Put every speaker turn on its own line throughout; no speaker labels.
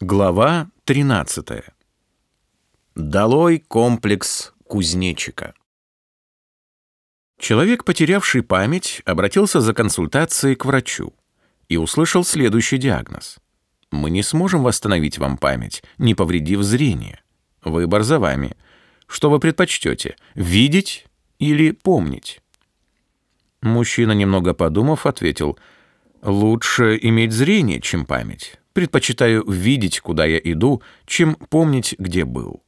Глава 13. Долой комплекс кузнечика. Человек, потерявший память, обратился за консультацией к врачу и услышал следующий диагноз. Мы не сможем восстановить вам память, не повредив зрение. Выбор за вами. Что вы предпочтете, видеть или помнить? Мужчина, немного подумав, ответил: лучше иметь зрение, чем память. Предпочитаю видеть, куда я иду, чем помнить, где был.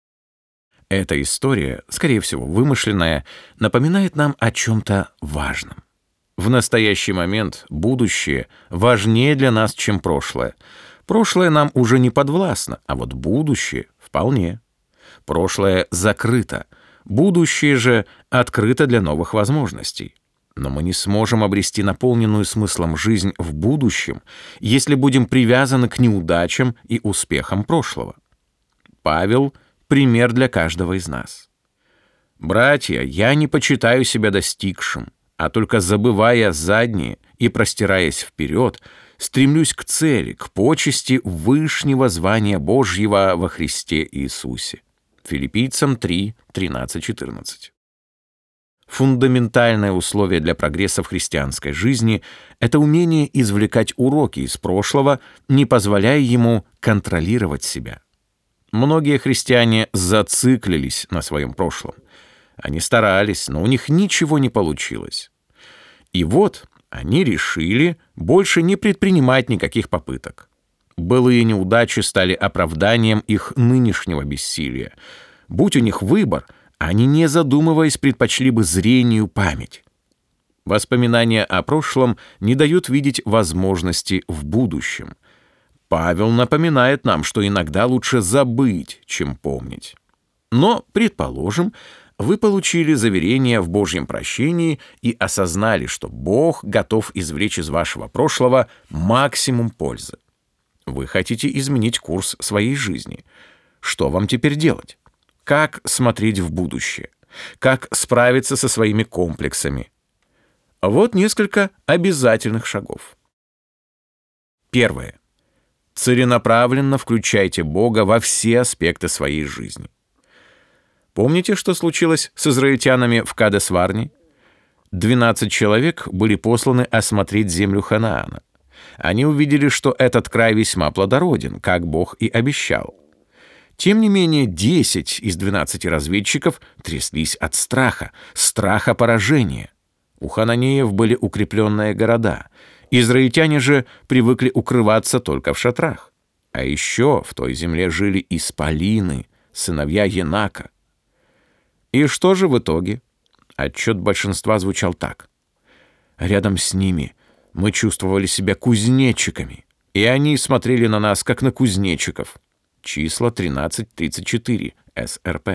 Эта история, скорее всего, вымышленная, напоминает нам о чем-то важном. В настоящий момент будущее важнее для нас, чем прошлое. Прошлое нам уже не подвластно, а вот будущее вполне. Прошлое закрыто, будущее же открыто для новых возможностей. Но мы не сможем обрести наполненную смыслом жизнь в будущем, если будем привязаны к неудачам и успехам прошлого. Павел — пример для каждого из нас. «Братья, я не почитаю себя достигшим, а только забывая заднее и простираясь вперед, стремлюсь к цели, к почести вышнего звания Божьего во Христе Иисусе». Филиппийцам 3, 13-14. Фундаментальное условие для прогресса в христианской жизни — это умение извлекать уроки из прошлого, не позволяя ему контролировать себя. Многие христиане зациклились на своем прошлом. Они старались, но у них ничего не получилось. И вот они решили больше не предпринимать никаких попыток. Былые неудачи стали оправданием их нынешнего бессилия. Будь у них выбор, они, не задумываясь, предпочли бы зрению память. Воспоминания о прошлом не дают видеть возможности в будущем. Павел напоминает нам, что иногда лучше забыть, чем помнить. Но, предположим, вы получили заверение в Божьем прощении и осознали, что Бог готов извлечь из вашего прошлого максимум пользы. Вы хотите изменить курс своей жизни. Что вам теперь делать? Как смотреть в будущее? Как справиться со своими комплексами? Вот несколько обязательных шагов. Первое. Целенаправленно включайте Бога во все аспекты своей жизни. Помните, что случилось с израильтянами в Кадес-Варне? 12 человек были посланы осмотреть землю Ханаана. Они увидели, что этот край весьма плодороден, как Бог и обещал. Тем не менее, 10 из 12 разведчиков тряслись от страха поражения. У хананеев были укрепленные города. Израильтяне же привыкли укрываться только в шатрах. А еще в той земле жили исполины, сыновья Енака. И что же в итоге? Отчет большинства звучал так. Рядом с ними мы чувствовали себя кузнечиками, и они смотрели на нас, как на кузнечиков. Числа 13-34, СРП.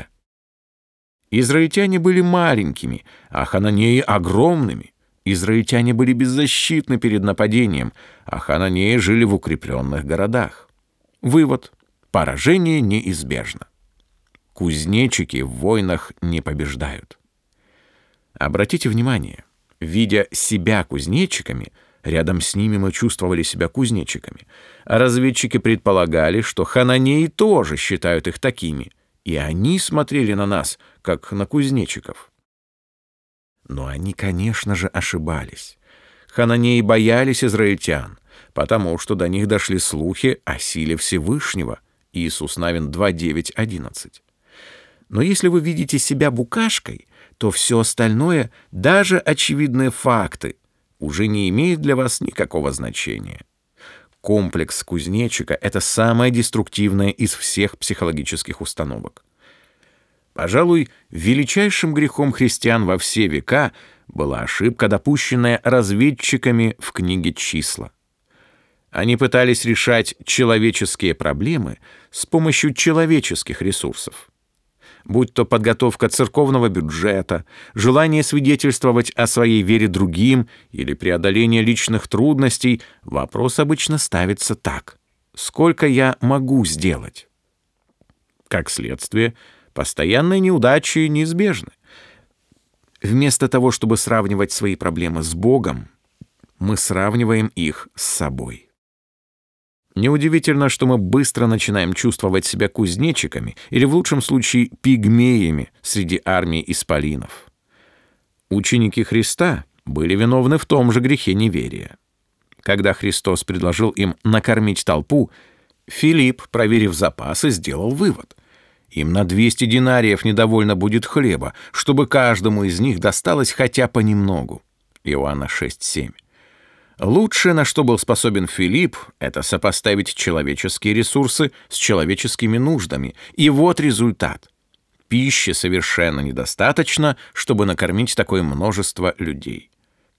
Израильтяне были маленькими, а хананеи — огромными. Израильтяне были беззащитны перед нападением, а хананеи жили в укрепленных городах. Вывод. Поражение неизбежно. Кузнечики в войнах не побеждают. Обратите внимание, видя себя кузнечиками, рядом с ними мы чувствовали себя кузнечиками, а разведчики предполагали, что хананеи тоже считают их такими, и они смотрели на нас, как на кузнечиков. Но они, конечно же, ошибались. Хананеи боялись израильтян, потому что до них дошли слухи о силе Всевышнего. Иисус Навин 2:9-11. Но если вы видите себя букашкой, то все остальное, даже очевидные факты, уже не имеет для вас никакого значения. Комплекс кузнечика — это самое деструктивное из всех психологических установок. Пожалуй, величайшим грехом христиан во все века была ошибка, допущенная разведчиками в книге «Числа». Они пытались решать человеческие проблемы с помощью человеческих ресурсов. Будь то подготовка церковного бюджета, желание свидетельствовать о своей вере другим или преодоление личных трудностей, вопрос обычно ставится так: сколько я могу сделать? Как следствие, постоянные неудачи неизбежны. Вместо того, чтобы сравнивать свои проблемы с Богом, мы сравниваем их с собой. Неудивительно, что мы быстро начинаем чувствовать себя кузнечиками или, в лучшем случае, пигмеями среди армии исполинов. Ученики Христа были виновны в том же грехе неверия. Когда Христос предложил им накормить толпу, Филипп, проверив запасы, сделал вывод: им на 200 динариев недовольно будет хлеба, чтобы каждому из них досталось хотя понемногу. Иоанна 6:7. Лучшее, на что был способен Филипп, это сопоставить человеческие ресурсы с человеческими нуждами. И вот результат. Пищи совершенно недостаточно, чтобы накормить такое множество людей.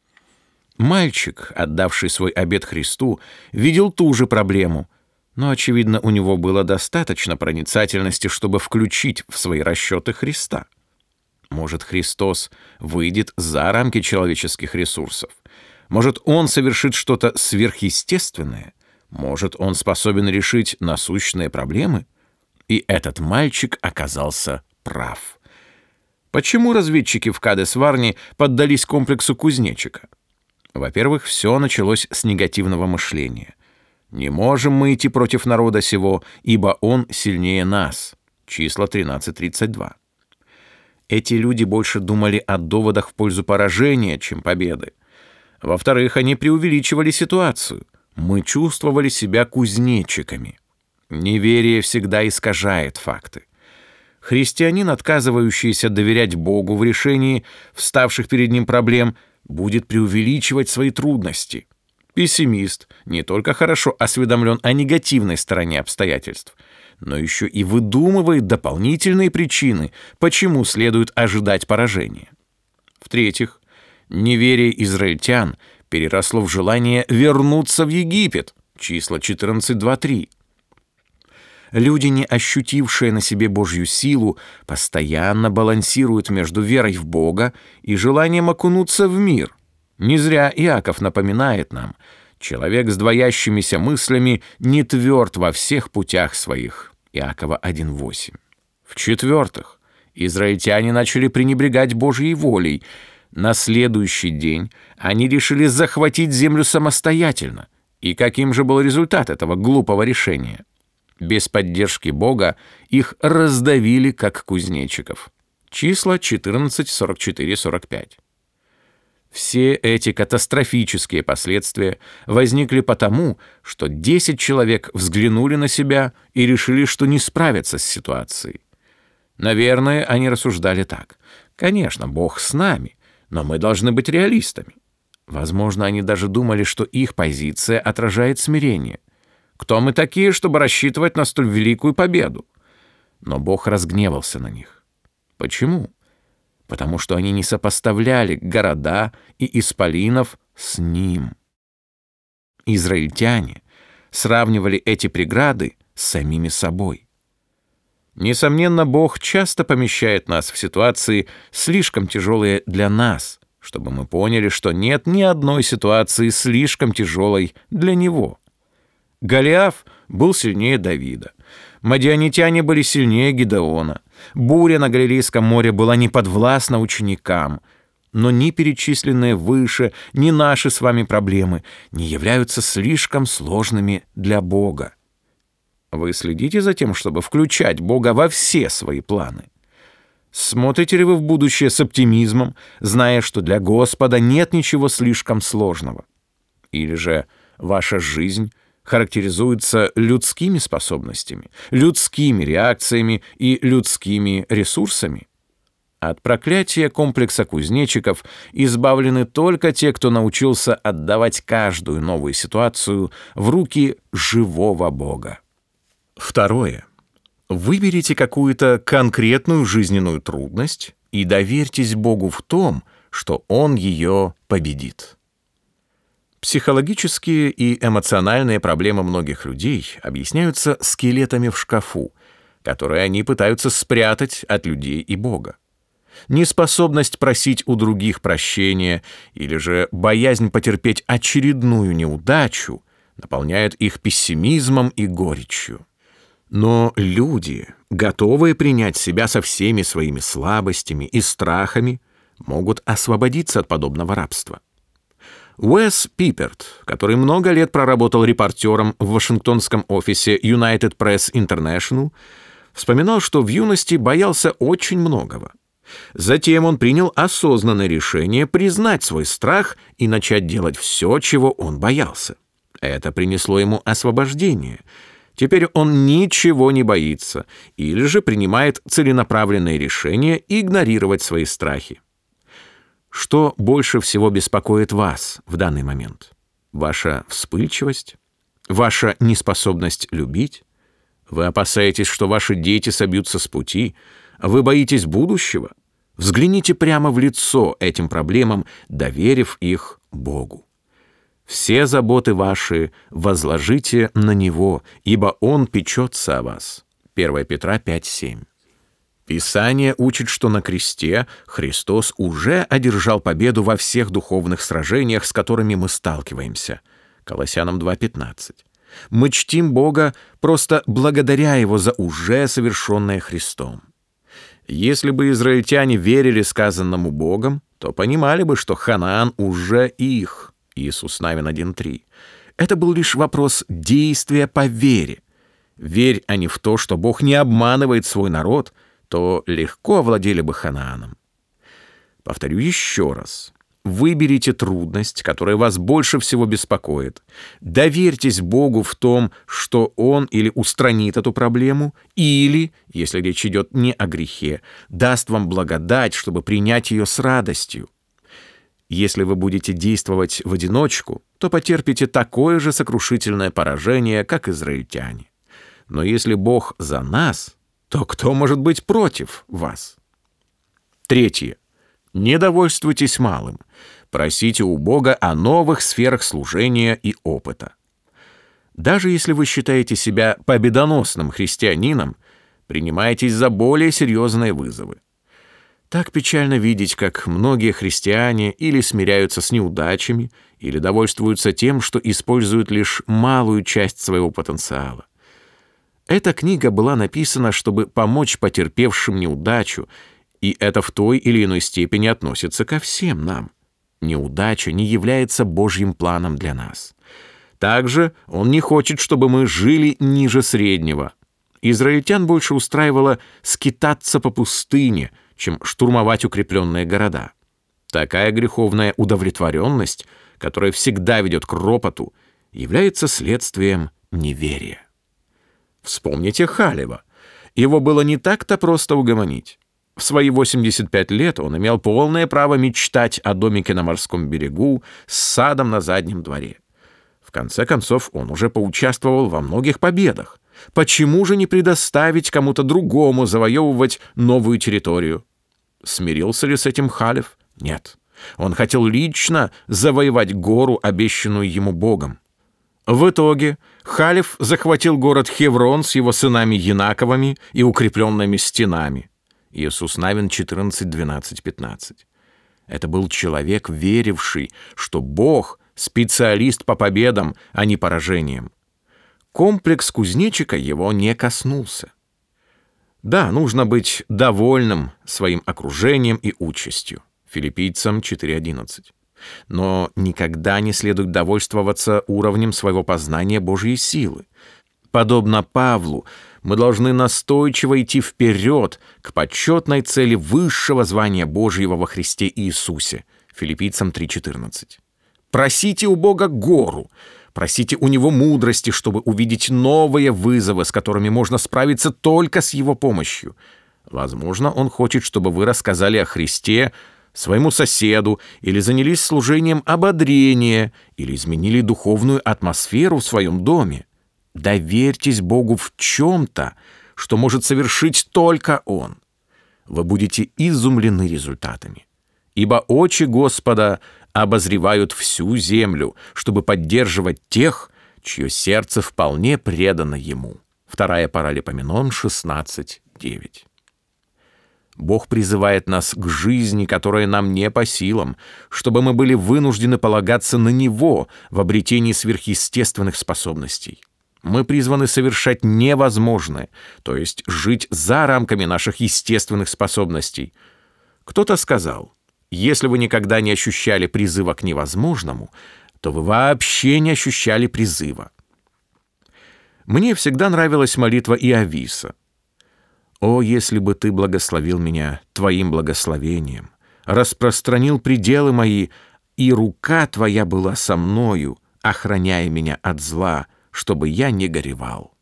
Мальчик, отдавший свой обет Христу, видел ту же проблему, но, очевидно, у него было достаточно проницательности, чтобы включить в свои расчеты Христа. Может, Христос выйдет за рамки человеческих ресурсов? Может, Он совершит что-то сверхъестественное? Может, Он способен решить насущные проблемы? И этот мальчик оказался прав. Почему разведчики в Кадес-Варне поддались комплексу кузнечика? Во-первых, все началось с негативного мышления. «Не можем мы идти против народа сего, ибо он сильнее нас». Числа 13:32. Эти люди больше думали о доводах в пользу поражения, чем победы. Во-вторых, они преувеличивали ситуацию. Мы чувствовали себя кузнечиками. Неверие всегда искажает факты. Христианин, отказывающийся доверять Богу в решении вставших перед ним проблем, будет преувеличивать свои трудности. Пессимист не только хорошо осведомлен о негативной стороне обстоятельств, но еще и выдумывает дополнительные причины, почему следует ожидать поражения. В-третьих, неверие израильтян переросло в желание вернуться в Египет. Числа 14:2-3. Люди, не ощутившие на себе Божью силу, постоянно балансируют между верой в Бога и желанием окунуться в мир. Не зря Иаков напоминает нам: человек с двоящимися мыслями не тверд во всех путях своих. Иакова 1:8. В-четвертых, израильтяне начали пренебрегать Божьей волей. На следующий день они решили захватить землю самостоятельно. И каким же был результат этого глупого решения? Без поддержки Бога их раздавили, как кузнечиков. Числа 14:44-45. Все эти катастрофические последствия возникли потому, что 10 человек взглянули на себя и решили, что не справятся с ситуацией. Наверное, они рассуждали так: конечно, Бог с нами, но мы должны быть реалистами. Возможно, они даже думали, что их позиция отражает смирение. Кто мы такие, чтобы рассчитывать на столь великую победу? Но Бог разгневался на них. Почему? Потому что они не сопоставляли города и исполинов с Ним. Израильтяне сравнивали эти преграды с самими собой. Несомненно, Бог часто помещает нас в ситуации, слишком тяжелые для нас, чтобы мы поняли, что нет ни одной ситуации слишком тяжелой для Него. Голиаф был сильнее Давида. Мадианитяне были сильнее Гидеона. Буря на Галилейском море была неподвластна ученикам. Но ни перечисленные выше, ни наши с вами проблемы не являются слишком сложными для Бога. Вы следите за тем, чтобы включать Бога во все свои планы? Смотрите ли вы в будущее с оптимизмом, зная, что для Господа нет ничего слишком сложного? Или же ваша жизнь характеризуется людскими способностями, людскими реакциями и людскими ресурсами? От проклятия комплекса кузнечиков избавлены только те, кто научился отдавать каждую новую ситуацию в руки живого Бога. Второе. Выберите какую-то конкретную жизненную трудность и доверьтесь Богу в том, что Он ее победит. Психологические и эмоциональные проблемы многих людей объясняются скелетами в шкафу, которые они пытаются спрятать от людей и Бога. Неспособность просить у других прощения или же боязнь потерпеть очередную неудачу наполняют их пессимизмом и горечью. Но люди, готовые принять себя со всеми своими слабостями и страхами, могут освободиться от подобного рабства. Уэс Пиперт, который много лет проработал репортером в вашингтонском офисе United Press International, вспоминал, что в юности боялся очень многого. Затем он принял осознанное решение признать свой страх и начать делать все, чего он боялся. Это принесло ему освобождение. Теперь он ничего не боится или же принимает целенаправленные решения игнорировать свои страхи. Что больше всего беспокоит вас в данный момент? Ваша вспыльчивость? Ваша неспособность любить? Вы опасаетесь, что ваши дети собьются с пути? Вы боитесь будущего? Взгляните прямо в лицо этим проблемам, доверив их Богу. Все заботы ваши возложите на Него, ибо Он печется о вас. 1 Петра 5:7. Писание учит, что на кресте Христос уже одержал победу во всех духовных сражениях, с которыми мы сталкиваемся. Колоссянам 2:15. Мы чтим Бога просто благодаря Его за уже совершенное Христом. Если бы израильтяне верили сказанному Богом, то понимали бы, что Ханаан уже их. Иисус Навин 1:3. Это был лишь вопрос действия по вере. Верь они в то, что Бог не обманывает свой народ, то легко овладели бы Ханааном. Повторю еще раз. Выберите трудность, которая вас больше всего беспокоит. Доверьтесь Богу в том, что Он или устранит эту проблему, или, если речь идет не о грехе, даст вам благодать, чтобы принять ее с радостью. Если вы будете действовать в одиночку, то потерпите такое же сокрушительное поражение, как израильтяне. Но если Бог за нас, то кто может быть против вас? Третье. Не довольствуйтесь малым. Просите у Бога о новых сферах служения и опыта. Даже если вы считаете себя победоносным христианином, принимайтесь за более серьезные вызовы. Так печально видеть, как многие христиане или смиряются с неудачами, или довольствуются тем, что используют лишь малую часть своего потенциала. Эта книга была написана, чтобы помочь потерпевшим неудачу, и это в той или иной степени относится ко всем нам. Неудача не является Божьим планом для нас. Также Он не хочет, чтобы мы жили ниже среднего. Израильтян больше устраивало скитаться по пустыне, чем штурмовать укрепленные города. Такая греховная удовлетворенность, которая всегда ведет к ропоту, является следствием неверия. Вспомните Халева. Его было не так-то просто угомонить. В свои 85 лет он имел полное право мечтать о домике на морском берегу с садом на заднем дворе. В конце концов, он уже поучаствовал во многих победах. Почему же не предоставить кому-то другому завоевывать новую территорию? Смирился ли с этим Халев? Нет. Он хотел лично завоевать гору, обещанную ему Богом. В итоге Халев захватил город Хеврон с его сынами Янаковыми и укрепленными стенами. Иисус Навин 14, 12, 15. Это был человек, веривший, что Бог — специалист по победам, а не поражениям. Комплекс кузнечика его не коснулся. Да, нужно быть довольным своим окружением и участью. Филиппийцам 4:11. Но никогда не следует довольствоваться уровнем своего познания Божьей силы. Подобно Павлу, мы должны настойчиво идти вперед к почетной цели высшего звания Божьего во Христе Иисусе. Филиппийцам 3:14. Просите у Бога гору, просите у Него мудрости, чтобы увидеть новые вызовы, с которыми можно справиться только с Его помощью. Возможно, Он хочет, чтобы вы рассказали о Христе своему соседу, или занялись служением ободрения, или изменили духовную атмосферу в своем доме. Доверьтесь Богу в чем-то, что может совершить только Он. Вы будете изумлены результатами. Ибо очи Господа обозревают всю землю, чтобы поддерживать тех, чье сердце вполне предано Ему. 2 Паралипоменон 16:9. Бог призывает нас к жизни, которая нам не по силам, чтобы мы были вынуждены полагаться на Него в обретении сверхъестественных способностей. Мы призваны совершать невозможное, то есть жить за рамками наших естественных способностей. Кто-то сказал: Если вы никогда не ощущали призыва к невозможному, то вы вообще не ощущали призыва. Мне всегда нравилась молитва Иовиса. «О, если бы ты благословил меня твоим благословением, распространил пределы мои, и рука твоя была со мною, охраняя меня от зла, чтобы я не горевал».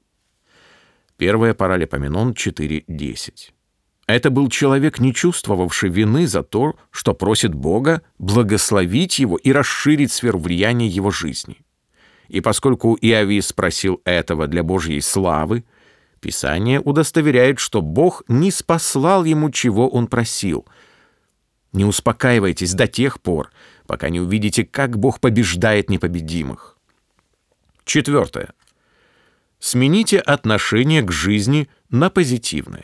1 Паралипоменон 4:10. Это был человек, не чувствовавший вины за то, что просит Бога благословить его и расширить сферу влияния его жизни. И поскольку Иовис просил этого для Божьей славы, Писание удостоверяет, что Бог не спаслал ему, чего он просил. Не успокаивайтесь до тех пор, пока не увидите, как Бог побеждает непобедимых. 4. Смените отношение к жизни на позитивное.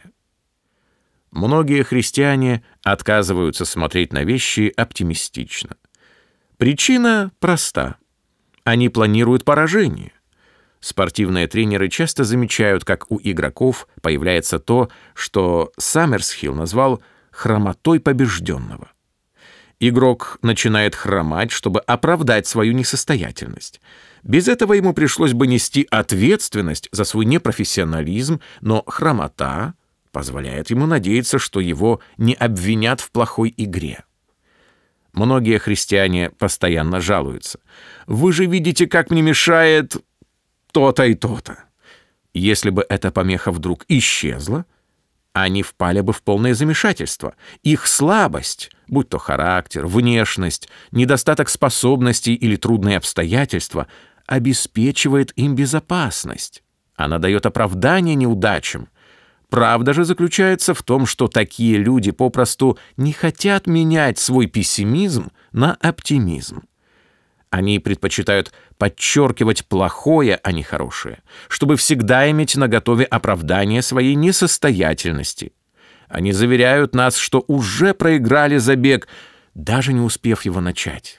Многие христиане отказываются смотреть на вещи оптимистично. Причина проста. Они планируют поражение. Спортивные тренеры часто замечают, как у игроков появляется то, что Саммерсхилл назвал «хромотой побежденного». Игрок начинает хромать, чтобы оправдать свою несостоятельность. Без этого ему пришлось бы нести ответственность за свой непрофессионализм, но хромота позволяет ему надеяться, что его не обвинят в плохой игре. Многие христиане постоянно жалуются. «Вы же видите, как мне мешает то-то и то-то». Если бы эта помеха вдруг исчезла, они впали бы в полное замешательство. Их слабость, будь то характер, внешность, недостаток способностей или трудные обстоятельства, обеспечивает им безопасность. Она дает оправдание неудачам. Правда же заключается в том, что такие люди попросту не хотят менять свой пессимизм на оптимизм. Они предпочитают подчеркивать плохое, а не хорошее, чтобы всегда иметь наготове оправдание своей несостоятельности. Они заверяют нас, что уже проиграли забег, даже не успев его начать.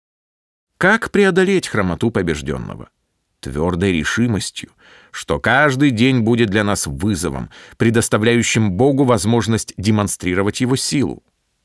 Как преодолеть хромоту побежденного? Твердой решимостью, что каждый день будет для нас вызовом, предоставляющим Богу возможность демонстрировать Его силу.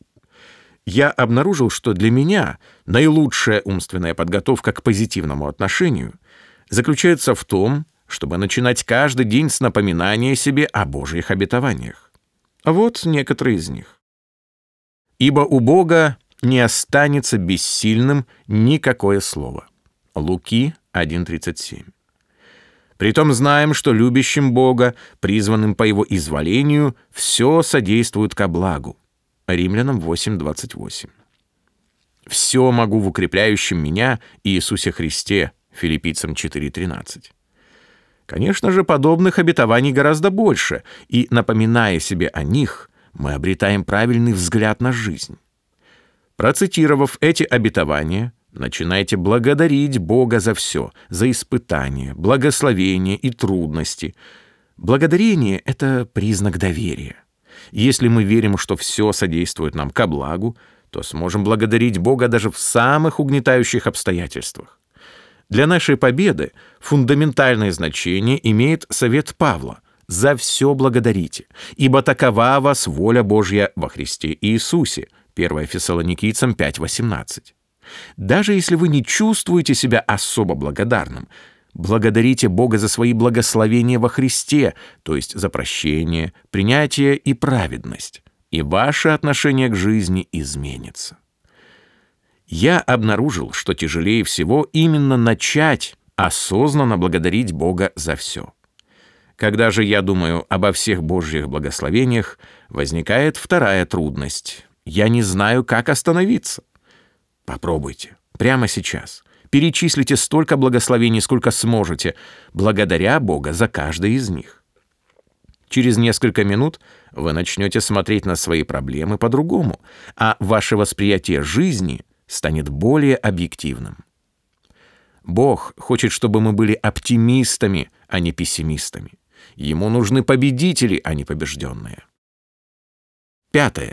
Я обнаружил, что для меня наилучшая умственная подготовка к позитивному отношению заключается в том, чтобы начинать каждый день с напоминания себе о Божьих обетованиях. Вот некоторые из них. «Ибо у Бога не останется бессильным никакое слово». Луки 1:37. «Притом знаем, что любящим Бога, призванным по Его изволению, все содействует ко благу». Римлянам 8:28. «Все могу в укрепляющем меня Иисусе Христе». Филиппийцам 4:13. Конечно же, подобных обетований гораздо больше, и, напоминая себе о них, мы обретаем правильный взгляд на жизнь. Процитировав эти обетования, начинайте благодарить Бога за все, за испытания, благословения и трудности. Благодарение — это признак доверия. Если мы верим, что все содействует нам ко благу, то сможем благодарить Бога даже в самых угнетающих обстоятельствах. Для нашей победы фундаментальное значение имеет совет Павла: «За все благодарите, ибо такова вас воля Божья во Христе Иисусе». 1 Фессалоникийцам 5:18. Даже если вы не чувствуете себя особо благодарным, благодарите Бога за свои благословения во Христе, то есть за прощение, принятие и праведность, и ваше отношение к жизни изменится. Я обнаружил, что тяжелее всего именно начать осознанно благодарить Бога за все. Когда же я думаю обо всех Божьих благословениях, возникает вторая трудность. Я не знаю, как остановиться. Попробуйте прямо сейчас. Перечислите столько благословений, сколько сможете, благодаря Бога за каждое из них. Через несколько минут вы начнете смотреть на свои проблемы по-другому, а ваше восприятие жизни станет более объективным. Бог хочет, чтобы мы были оптимистами, а не пессимистами. Ему нужны победители, а не побежденные. 5.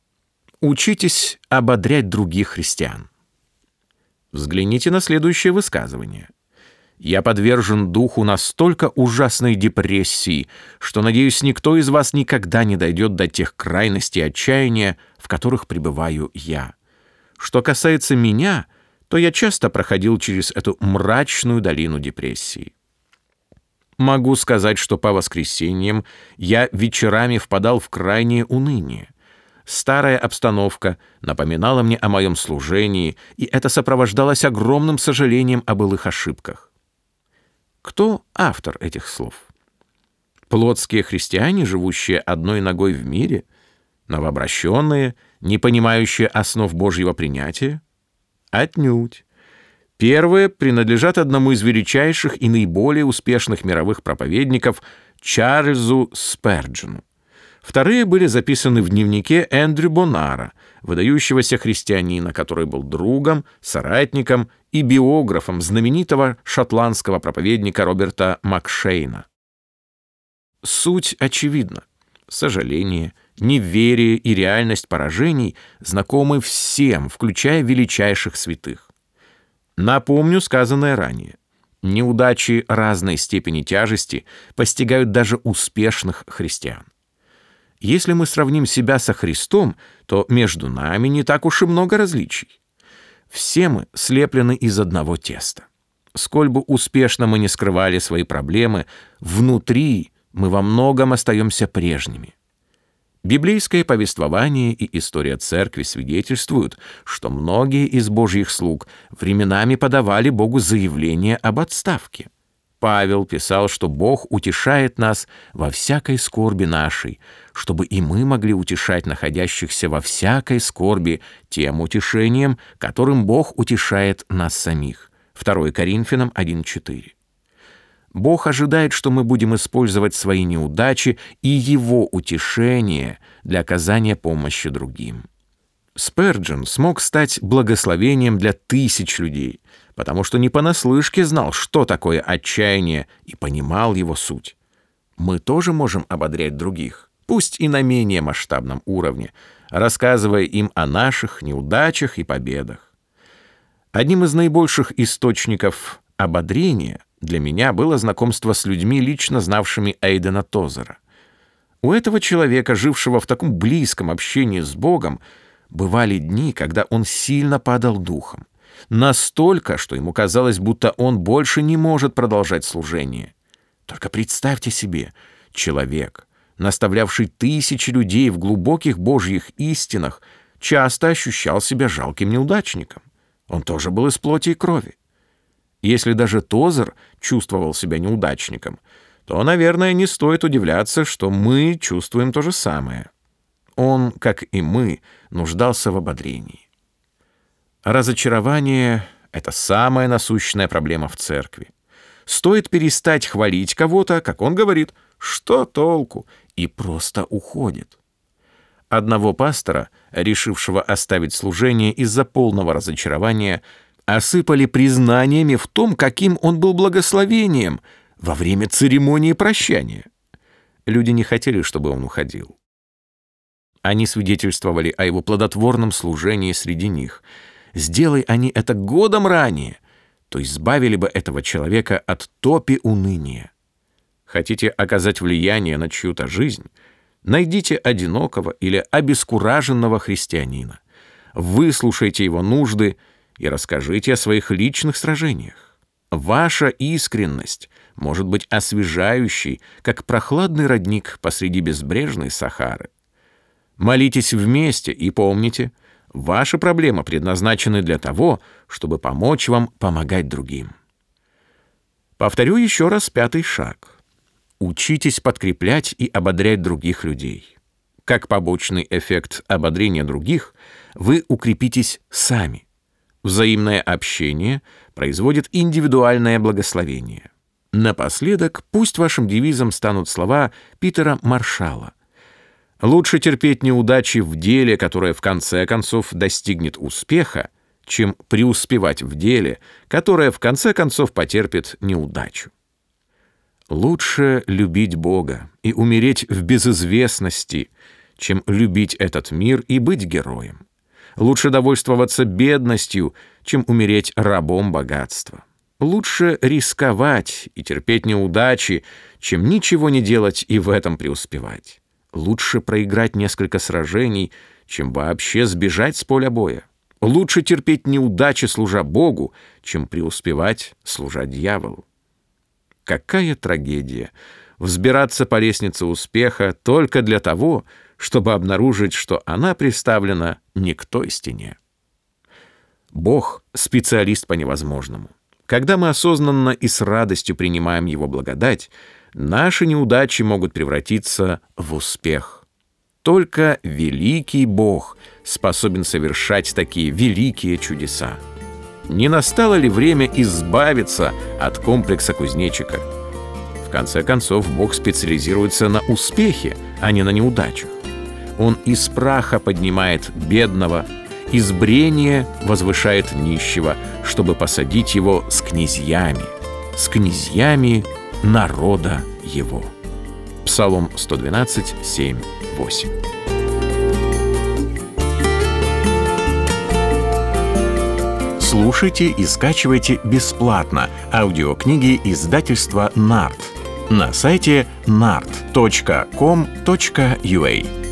Учитесь ободрять других христиан. Взгляните на следующее высказывание. Я подвержен духу настолько ужасной депрессии, что, надеюсь, никто из вас никогда не дойдет до тех крайностей отчаяния, в которых пребываю я. Что касается меня, то я часто проходил через эту мрачную долину депрессии. Могу сказать, что по воскресеньям я вечерами впадал в крайнее уныние. Старая обстановка напоминала мне о моем служении, и это сопровождалось огромным сожалением о былых ошибках. Кто автор этих слов? Плотские христиане, живущие одной ногой в мире? Новообращенные, не понимающие основ Божьего принятия? Отнюдь. Первые принадлежат одному из величайших и наиболее успешных мировых проповедников Чарльзу Сперджену. Вторые были записаны в дневнике Эндрю Бонара, выдающегося христианина, который был другом, соратником и биографом знаменитого шотландского проповедника Роберта Макшейна. Суть очевидна. Сожаление, неверие и реальность поражений знакомы всем, включая величайших святых. Напомню сказанное ранее. Неудачи разной степени тяжести постигают даже успешных христиан. Если мы сравним себя со Христом, то между нами не так уж и много различий. Все мы слеплены из одного теста. Сколь бы успешно мы не скрывали свои проблемы, внутри мы во многом остаемся прежними. Библейское повествование и история церкви свидетельствуют, что многие из Божьих слуг временами подавали Богу заявление об отставке. Павел писал, что Бог утешает нас во всякой скорби нашей, чтобы и мы могли утешать находящихся во всякой скорби тем утешением, которым Бог утешает нас самих. 2 Коринфянам 1:4. Бог ожидает, что мы будем использовать свои неудачи и Его утешение для оказания помощи другим. Сперджен смог стать благословением для тысяч людей, потому что не понаслышке знал, что такое отчаяние, и понимал его суть. Мы тоже можем ободрять других, пусть и на менее масштабном уровне, рассказывая им о наших неудачах и победах. Одним из наибольших источников ободрения для меня было знакомство с людьми, лично знавшими Эйдена Тозера. У этого человека, жившего в таком близком общении с Богом, бывали дни, когда он сильно падал духом. Настолько, что ему казалось, будто он больше не может продолжать служение. Только представьте себе, человек, наставлявший тысячи людей в глубоких Божьих истинах, часто ощущал себя жалким неудачником. Он тоже был из плоти и крови. Если даже Тозер чувствовал себя неудачником, то, наверное, не стоит удивляться, что мы чувствуем то же самое. Он, как и мы, нуждался в ободрении. Разочарование — это самая насущная проблема в церкви. Стоит перестать хвалить кого-то, как он говорит, что толку, и просто уходит. Одного пастора, решившего оставить служение из-за полного разочарования, осыпали признаниями в том, каким он был благословением во время церемонии прощания. Люди не хотели, чтобы он уходил. Они свидетельствовали о его плодотворном служении среди них. Сделай они это годом ранее, то избавили бы этого человека от топи уныния. Хотите оказать влияние на чью-то жизнь? Найдите одинокого или обескураженного христианина. Выслушайте его нужды и расскажите о своих личных сражениях. Ваша искренность может быть освежающей, как прохладный родник посреди безбрежной Сахары. Молитесь вместе и помните, ваши проблемы предназначены для того, чтобы помочь вам помогать другим. Повторю еще раз 5-й шаг. Учитесь подкреплять и ободрять других людей. Как побочный эффект ободрения других, вы укрепитесь сами. Взаимное общение производит индивидуальное благословение. Напоследок, пусть вашим девизом станут слова Питера Маршалла. Лучше терпеть неудачи в деле, которое в конце концов достигнет успеха, чем преуспевать в деле, которое в конце концов потерпит неудачу. Лучше любить Бога и умереть в безызвестности, чем любить этот мир и быть героем. Лучше довольствоваться бедностью, чем умереть рабом богатства. Лучше рисковать и терпеть неудачи, чем ничего не делать и в этом преуспевать. Лучше проиграть несколько сражений, чем вообще сбежать с поля боя. Лучше терпеть неудачи, служа Богу, чем преуспевать, служа дьяволу. Какая трагедия взбираться по лестнице успеха только для того, чтобы обнаружить, что она приставлена не к той стене. Бог — специалист по невозможному. Когда мы осознанно и с радостью принимаем Его благодать, наши неудачи могут превратиться в успех. Только великий Бог способен совершать такие великие чудеса. Не настало ли время избавиться от комплекса кузнечика? В конце концов, Бог специализируется на успехе, а не на неудачах. Он из праха поднимает бедного, из брения возвышает нищего, чтобы посадить его с князьями народа его. Псалом 112, 7, 8.
Слушайте и скачивайте бесплатно аудиокниги издательства «Нарт» на сайте nart.com.ua.